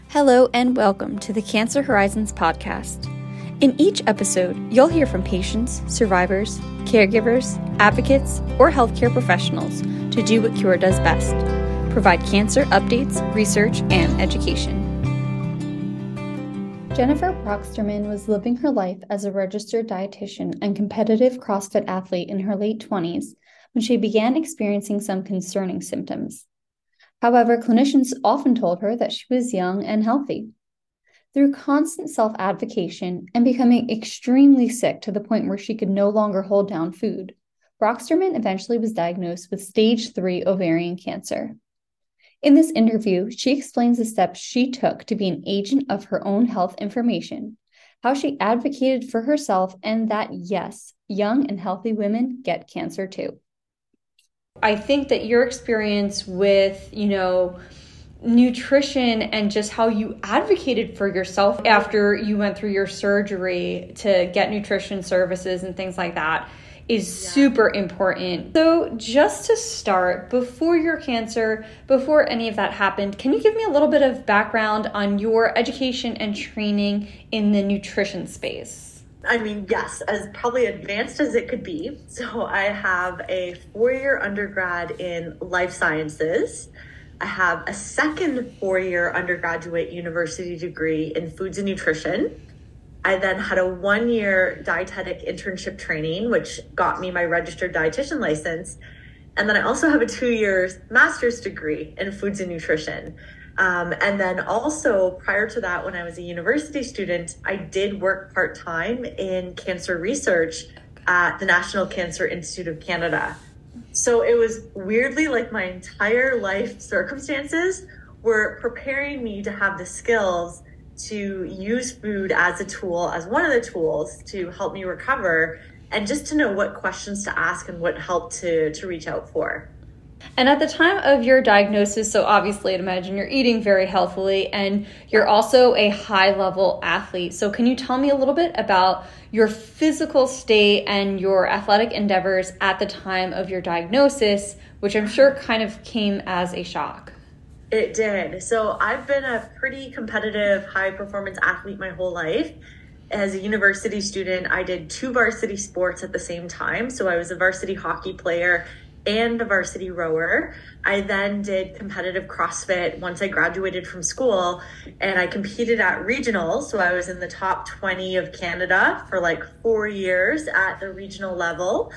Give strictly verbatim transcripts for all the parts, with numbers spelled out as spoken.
Hello and welcome to the Cancer Horizons podcast. In each episode, you'll hear from patients, survivors, caregivers, advocates, or healthcare professionals to do what Cure does best: provide cancer updates, research, and education. Jennifer Brocksterman was living her life as a registered dietitian and competitive CrossFit athlete in her late twenties when she began experiencing some concerning symptoms. However, clinicians often told her that she was young and healthy. Through constant self-advocation and becoming extremely sick to the point where she could no longer hold down food, Brocksterman eventually was diagnosed with stage three ovarian cancer. In this interview, she explains the steps she took to be an agent of her own health information, how she advocated for herself, and that, yes, young and healthy women get cancer too. I think that your experience with, you know, nutrition and just how you advocated for yourself after you went through your surgery to get nutrition services and things like that is yeah. super important. So just to start, before your cancer, before any of that happened, can you give me a little bit of background on your education and training in the nutrition space? I mean, yes, as probably advanced as it could be. So I have a four-year undergrad in life sciences. I have a second four-year undergraduate university degree in foods and nutrition. I then had a one-year dietetic internship training, which got me my registered dietitian license. And then I also have a two years master's degree in foods and nutrition. Um, and then also prior to that, when I was a university student, I did work part-time in cancer research at the National Cancer Institute of Canada. So it was weirdly like my entire life circumstances were preparing me to have the skills to use food as a tool, as one of the tools to help me recover, and just to know what questions to ask and what help to, to reach out for. And at the time of your diagnosis, so obviously I'd imagine you're eating very healthily and you're also a high-level athlete. So can you tell me a little bit about your physical state and your athletic endeavors at the time of your diagnosis, which I'm sure kind of came as a shock? It did. So I've been a pretty competitive, high-performance athlete my whole life. As a university student, I did two varsity sports at the same time. So I was a varsity hockey player and a varsity rower. I then did competitive CrossFit once I graduated from school, and I competed at regionals. So I was in the top twenty of Canada for like four years at the regional level.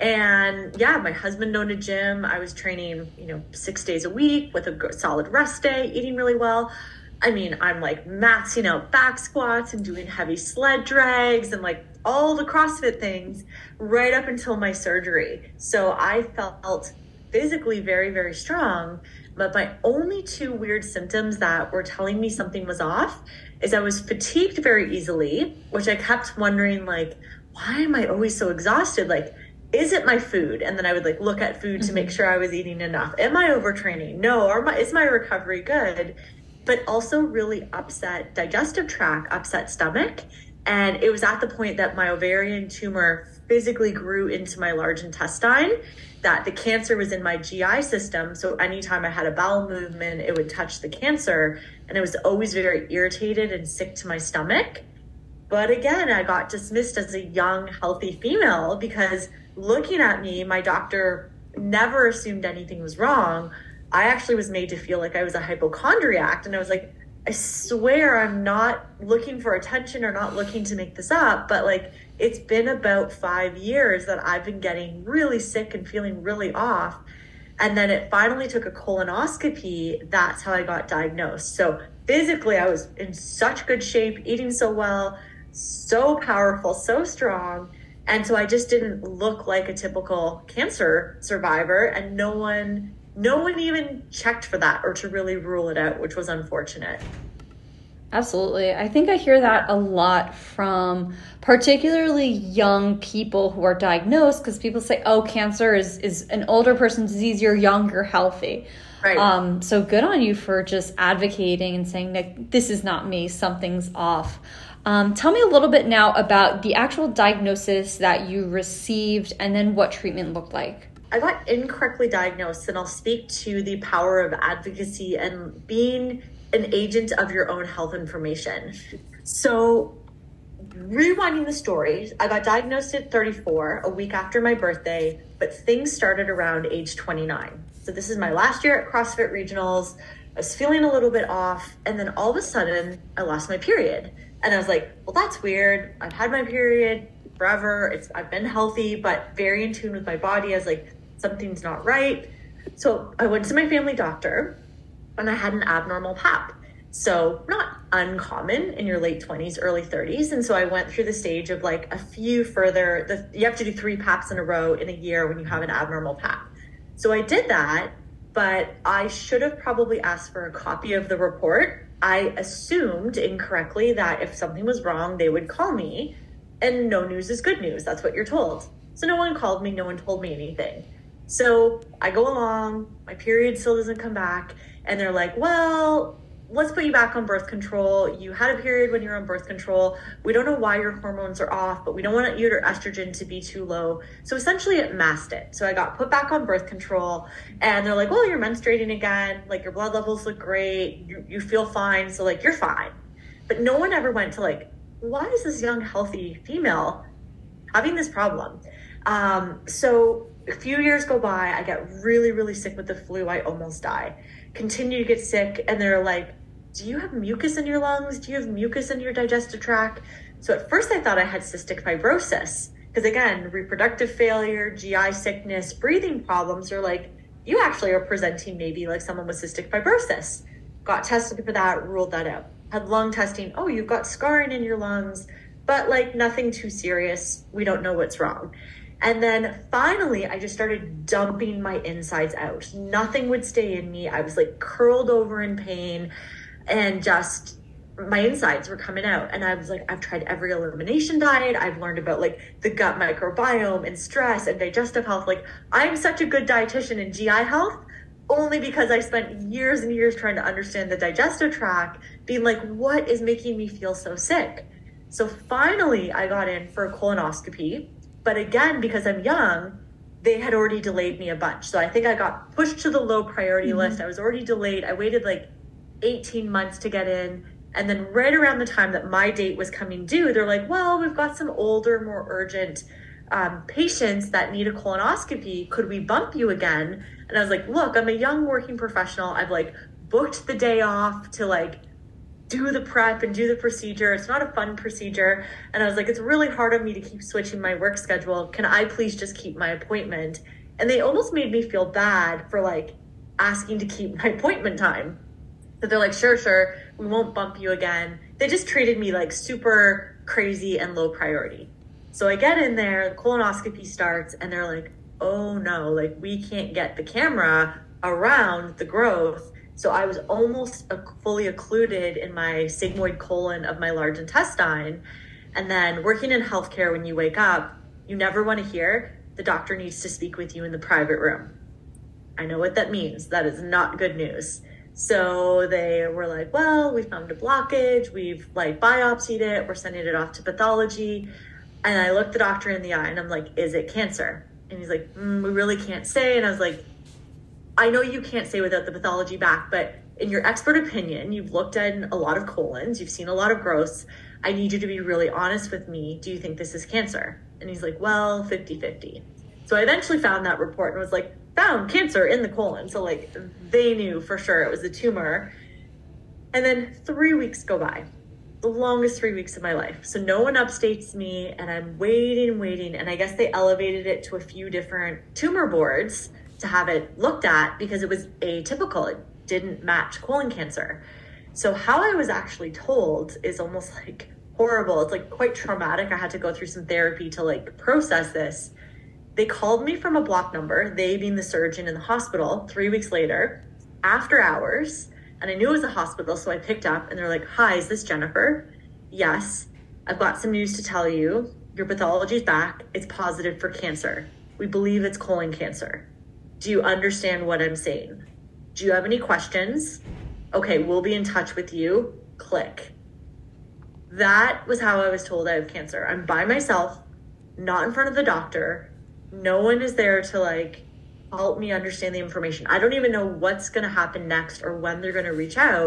And yeah, my husband owned a gym. I was training, you know, six days a week with a solid rest day, eating really well. I mean, I'm like maxing out back squats and doing heavy sled drags and like all the CrossFit things right up until my surgery. So I felt physically very, very strong. But my only two weird symptoms that were telling me something was off is I was fatigued very easily, which I kept wondering, like, why am I always so exhausted? Like, is it my food? And then I would like look at food to make sure I was eating enough. Am I overtraining? No. Or my, is my recovery good? But also really upset digestive tract, upset stomach. And it was at the point that my ovarian tumor physically grew into my large intestine, that the cancer was in my G I system. So anytime I had a bowel movement, it would touch the cancer. And it was always very irritated and sick to my stomach. But again, I got dismissed as a young, healthy female because looking at me, my doctor never assumed anything was wrong. I actually was made to feel like I was a hypochondriac. And I was like, I swear I'm not looking for attention or not looking to make this up. But like, it's been about five years that I've been getting really sick and feeling really off. And then it finally took a colonoscopy. That's how I got diagnosed. So physically, I was in such good shape, eating so well, so powerful, so strong. And so I just didn't look like a typical cancer survivor. And no one No one even checked for that or to really rule it out, which was unfortunate. Absolutely. I think I hear that a lot from particularly young people who are diagnosed, because people say, oh, cancer is, is an older person's disease, you're young, you're healthy. Right. Um, so good on you for just advocating and saying that this is not me, something's off. Um, tell me a little bit now about the actual diagnosis that you received and then what treatment looked like. I got incorrectly diagnosed, and I'll speak to the power of advocacy and being an agent of your own health information. So rewinding the story, I got diagnosed at thirty-four, a week after my birthday, but things started around age twenty-nine. So this is my last year at CrossFit Regionals. I was feeling a little bit off, and then all of a sudden I lost my period. And I was like, well, that's weird. I've had my period forever. It's I've been healthy, but very in tune with my body. I was like, something's not right. So I went to my family doctor, and I had an abnormal pap. So not uncommon in your late twenties, early thirties. And so I went through the stage of like a few further, the, you have to do three paps in a row in a year when you have an abnormal pap. So I did that, but I should have probably asked for a copy of the report. I assumed incorrectly that if something was wrong, they would call me, and no news is good news. That's what you're told. So no one called me, no one told me anything. So I go along, my period still doesn't come back, and they're like, well, let's put you back on birth control. You had a period when you were on birth control. We don't know why your hormones are off, but we don't want your estrogen to be too low. So essentially it masked it. So I got put back on birth control, and they're like, well, you're menstruating again. Like, your blood levels look great. You, you feel fine. So like, you're fine. But no one ever went to like, why is this young, healthy female having this problem? Um, so a few years go by. I get really, really sick with the flu. I almost die. Continue to get sick, and they're like, do you have mucus in your lungs? Do you have mucus in your digestive tract? So at first I thought I had cystic fibrosis, because again, reproductive failure, G I sickness, breathing problems are like, you actually are presenting maybe like someone with cystic fibrosis. Got tested for that, ruled that out. Had lung testing, oh, you've got scarring in your lungs, but like nothing too serious. We don't know what's wrong. And then finally, I just started dumping my insides out. Nothing would stay in me. I was like curled over in pain, and just my insides were coming out. And I was like, I've tried every elimination diet. I've learned about like the gut microbiome and stress and digestive health. Like, I'm such a good dietitian in G I health, only because I spent years and years trying to understand the digestive tract, being like, what is making me feel so sick? So finally, I got in for a colonoscopy. But again, because I'm young, they had already delayed me a bunch. So I think I got pushed to the low priority mm-hmm. list. I was already delayed. I waited like eighteen months to get in. And then right around the time that my date was coming due, they're like, well, we've got some older, more urgent um, patients that need a colonoscopy. Could we bump you again? And I was like, look, I'm a young working professional. I've like booked the day off to like do the prep and do the procedure. It's not a fun procedure. And I was like, it's really hard on me to keep switching my work schedule. Can I please just keep my appointment? And they almost made me feel bad for like asking to keep my appointment time. So they're like, sure, sure, we won't bump you again. They just treated me like super crazy and low priority. So I get in there, the colonoscopy starts, and they're like, oh no, like we can't get the camera around the growth. So I was almost fully occluded in my sigmoid colon of my large intestine. And then working in healthcare, when you wake up, you never want to hear, the doctor needs to speak with you in the private room. I know what that means. That is not good news. So they were like, well, we found a blockage. We've like biopsied it. We're sending it off to pathology. And I looked the doctor in the eye and I'm like, is it cancer? And he's like, mm, we really can't say. And I was like, I know you can't say without the pathology back, but in your expert opinion, you've looked at a lot of colons, you've seen a lot of growths. I need you to be really honest with me. Do you think this is cancer? And he's like, well, fifty-fifty. So I eventually found that report and was like, found cancer in the colon. So like they knew for sure it was a tumor. And then three weeks go by, the longest three weeks of my life. So no one upstates me, and I'm waiting and waiting. And I guess they elevated it to a few different tumor boards to have it looked at because it was atypical. It didn't match colon cancer. So how I was actually told is almost like horrible. It's like quite traumatic. I had to go through some therapy to like process this. They called me from a block number, they being the surgeon in the hospital, three weeks later, after hours. And I knew it was a hospital, so I picked up and they're like, hi, is this Jennifer? Yes, I've got some news to tell you. Your pathology's back. It's positive for cancer. We believe it's colon cancer. Do you understand what I'm saying? Do you have any questions? Okay, we'll be in touch with you. Click. That was how I was told I have cancer. I'm by myself, not in front of the doctor. No one is there to like help me understand the information. I don't even know what's going to happen next or when they're going to reach out.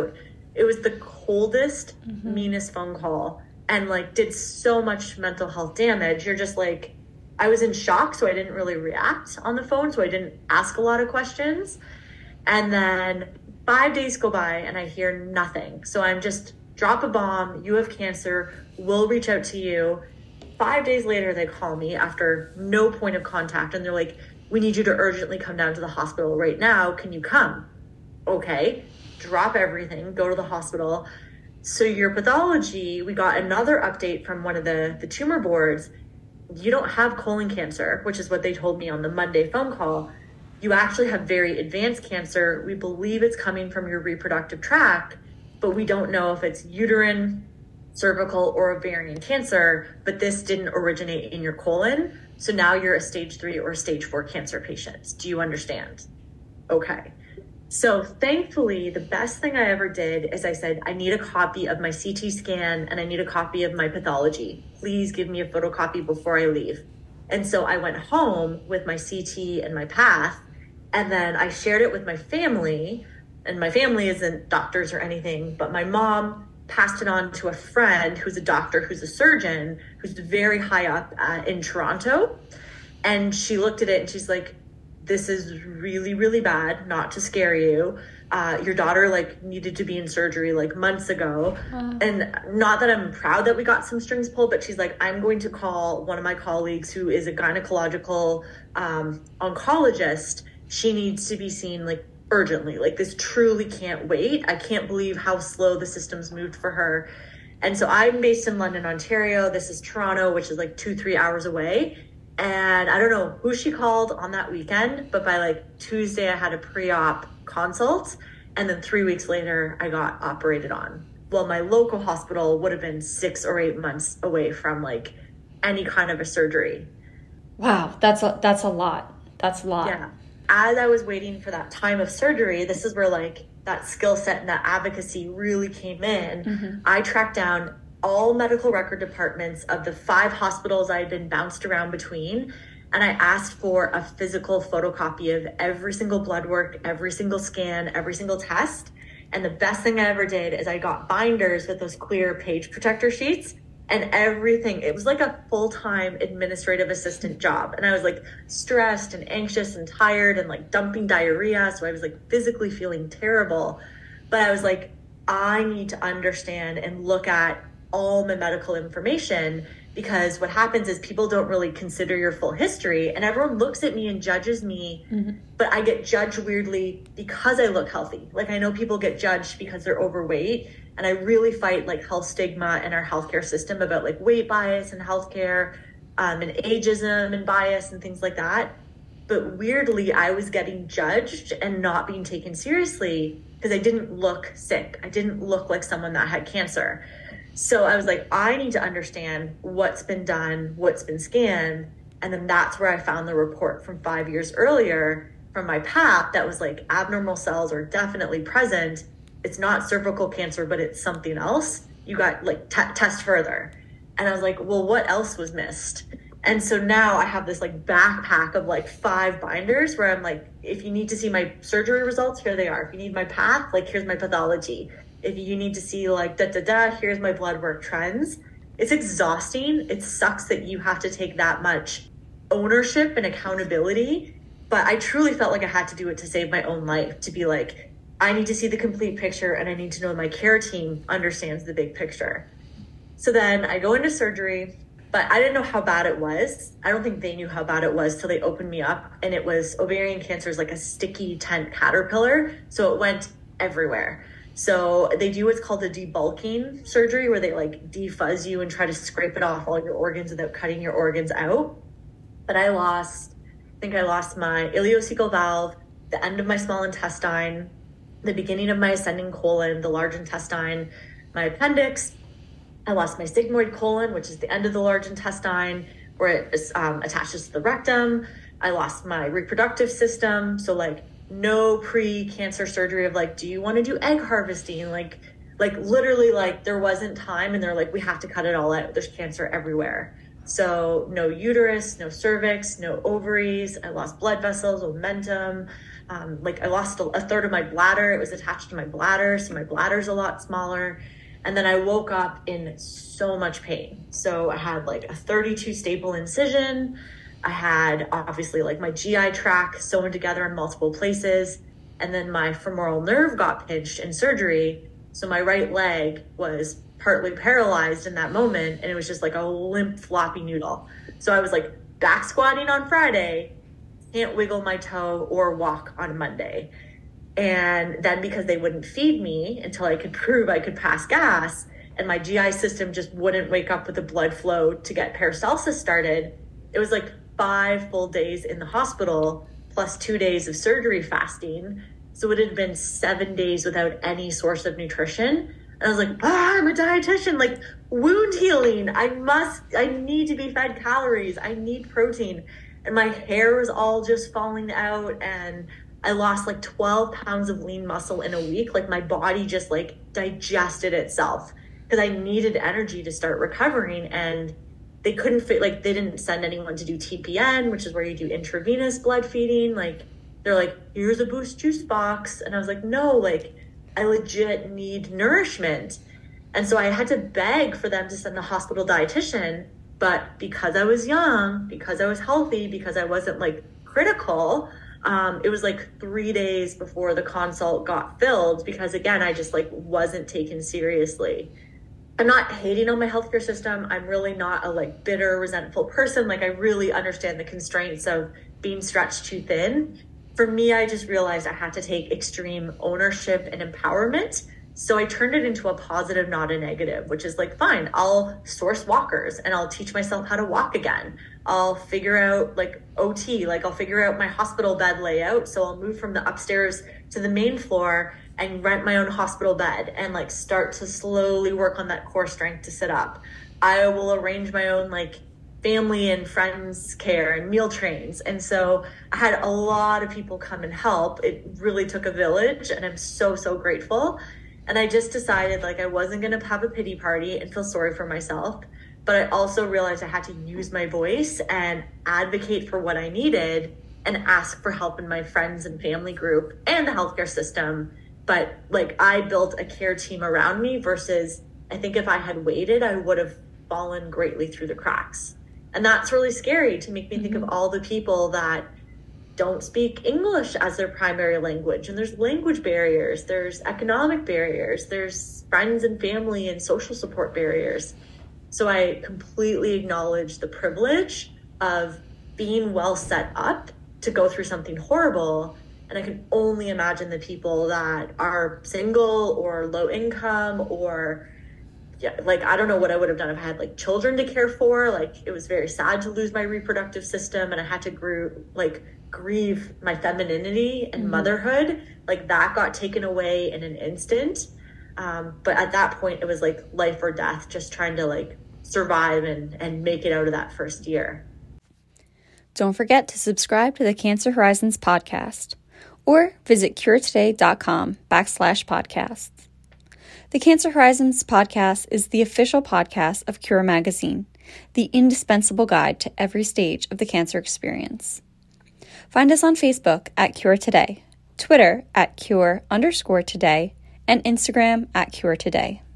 It was the coldest, mm-hmm. meanest phone call, and like did so much mental health damage. You're just like, I was in shock, so I didn't really react on the phone, so I didn't ask a lot of questions. And then five days go by and I hear nothing. So I'm just, drop a bomb, you have cancer, we'll reach out to you. Five days later, they call me after no point of contact, and they're like, we need you to urgently come down to the hospital right now. Can you come? Okay, drop everything, go to the hospital. So your pathology, we got another update from one of the, the tumor boards. You don't have colon cancer, which is what they told me on the Monday phone call. You actually have very advanced cancer. We believe it's coming from your reproductive tract, but we don't know if it's uterine, cervical, or ovarian cancer, but this didn't originate in your colon. So now you're a stage three or stage four cancer patient. Do you understand? Okay. So thankfully, the best thing I ever did is I said, I need a copy of my C T scan and I need a copy of my pathology. Please give me a photocopy before I leave. And so I went home with my C T and my path, and then I shared it with my family. And my family isn't doctors or anything, but my mom passed it on to a friend who's a doctor, who's a surgeon, who's very high up uh, in Toronto. And she looked at it and she's like, this is really, really bad, not to scare you. Uh, your daughter like needed to be in surgery like months ago. Uh. And not that I'm proud that we got some strings pulled, but she's like, I'm going to call one of my colleagues who is a gynecological um, oncologist. She needs to be seen like urgently. Like, this truly can't wait. I can't believe how slow the system's moved for her. And so I'm based in London, Ontario. This is Toronto, which is like two, three hours away. And I don't know who she called on that weekend, but by like Tuesday, I had a pre-op consult. And then three weeks later, I got operated on. Well, my local hospital would have been six or eight months away from like any kind of a surgery. Wow, that's a, that's a lot. That's a lot. Yeah. As I was waiting for that time of surgery, this is where like that skill set and that advocacy really came in. Mm-hmm. I tracked down all medical record departments of the five hospitals I had been bounced around between. And I asked for a physical photocopy of every single blood work, every single scan, every single test. And the best thing I ever did is I got binders with those clear page protector sheets. And everything, it was like a full-time administrative assistant job. And I was like stressed and anxious and tired and like dumping diarrhea. So I was like physically feeling terrible. But I was like, I need to understand and look at all my medical information, because what happens is people don't really consider your full history, and everyone looks at me and judges me, mm-hmm. but I get judged weirdly because I look healthy. Like, I know people get judged because they're overweight. And I really fight like health stigma in our healthcare system about like weight bias in healthcare, um, and ageism and bias and things like that. But weirdly, I was getting judged and not being taken seriously because I didn't look sick. I didn't look like someone that had cancer. So I was like, I need to understand what's been done, what's been scanned. And then that's where I found the report from five years earlier from my pap that was like, abnormal cells are definitely present. It's not cervical cancer, but it's something else. You got like t- test further. And I was like, well, what else was missed? And so now I have this like backpack of like five binders where I'm like, if you need to see my surgery results, here they are. If you need my path, like here's my pathology. If you need to see like da da da, here's my blood work trends. It's exhausting. It sucks that you have to take that much ownership and accountability. But I truly felt like I had to do it to save my own life, to be like, I need to see the complete picture, and I need to know my care team understands the big picture. So then I go into surgery, but I didn't know how bad it was. I don't think they knew how bad it was till they opened me up. And it was, ovarian cancer is like a sticky tent caterpillar. So it went everywhere. So they do what's called a debulking surgery, where they like defuzz you and try to scrape it off all your organs without cutting your organs out. But I lost, I think I lost my ileocecal valve, the end of my small intestine, the beginning of my ascending colon, the large intestine, my appendix. I lost my sigmoid colon, which is the end of the large intestine, where it is, um, attaches to the rectum. I lost my reproductive system. So like no pre-cancer surgery of like, do you want to do egg harvesting? Like, like literally like there wasn't time, and they're like, we have to cut it all out. There's cancer everywhere. So no uterus, no cervix, no ovaries. I lost blood vessels, momentum. Um, like I lost a, a third of my bladder. It was attached to my bladder, so my bladder's a lot smaller. And then I woke up in so much pain. So I had like a thirty-two staple incision. I had obviously like my G I tract sewn together in multiple places. And then my femoral nerve got pinched in surgery. So my right leg was partly paralyzed in that moment. And it was just like a limp floppy noodle. So I was like back squatting on Friday, can't wiggle my toe or walk on Monday. And then because they wouldn't feed me until I could prove I could pass gas, and my G I system just wouldn't wake up with the blood flow to get peristalsis started, it was like five full days in the hospital plus two days of surgery fasting. So it had been seven days without any source of nutrition. And I was like, ah, I'm a dietitian, like wound healing. I must, I need to be fed calories. I need protein. And my hair was all just falling out, and I lost like twelve pounds of lean muscle in a week. Like my body just like digested itself because I needed energy to start recovering. And they couldn't fit, like they didn't send anyone to do T P N, which is where you do intravenous blood feeding. Like they're like, here's a Boost juice box. And I was like, no, like I legit need nourishment. And so I had to beg for them to send the hospital dietitian. But because I was young, because I was healthy, because I wasn't like critical, um, it was like three days before the consult got filled because again, I just like wasn't taken seriously. I'm not hating on my healthcare system. I'm really not a like bitter, resentful person. Like I really understand the constraints of being stretched too thin. For me, I just realized I had to take extreme ownership and empowerment. So I turned it into a positive, not a negative, which is like, fine, I'll source walkers and I'll teach myself how to walk again. I'll figure out like O T, like I'll figure out my hospital bed layout. So I'll move from the upstairs to the main floor and rent my own hospital bed and like start to slowly work on that core strength to sit up. I will arrange my own like family and friends care and meal trains. And so I had a lot of people come and help. It really took a village, and I'm so, so grateful. And I just decided like I wasn't going to have a pity party and feel sorry for myself. But I also realized I had to use my voice and advocate for what I needed and ask for help in my friends and family group and the healthcare system. But like I built a care team around me versus I think if I had waited, I would have fallen greatly through the cracks. And that's really scary to make me think of all the people that don't speak English as their primary language. And there's language barriers, there's economic barriers, there's friends and family and social support barriers. So I completely acknowledge the privilege of being well set up to go through something horrible. And I can only imagine the people that are single or low income or yeah, like, I don't know what I would have done if I had like children to care for. Like it was very sad to lose my reproductive system, and I had to gr- like grieve my femininity and mm-hmm. motherhood. Like that got taken away in an instant. Um, but at that point it was like life or death, just trying to like survive and, and make it out of that first year. Don't forget to subscribe to the Cancer Horizons podcast or visit curetoday.com backslash podcasts. The Cancer Horizons podcast is the official podcast of Cure Magazine, the indispensable guide to every stage of the cancer experience. Find us on Facebook at Cure Today, Twitter at Cure underscore Today, and Instagram at Cure Today.